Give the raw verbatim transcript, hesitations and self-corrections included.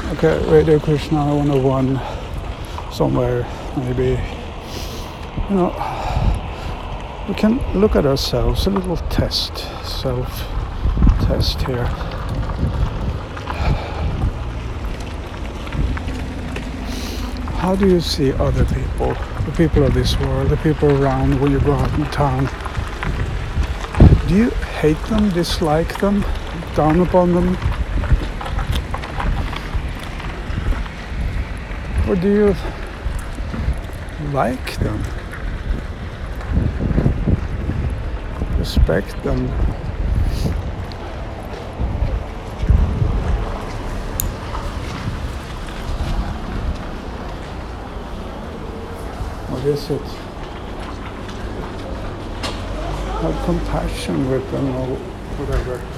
Okay, Radio Krishna one oh one, somewhere, maybe, you know, we can look at ourselves, a little test, self-test here. How do you see other people, the people of this world, the people around when you go out in town? Do you hate them, dislike them, down upon them? Or do you like them, respect them? What is it? Have compassion with them or whatever.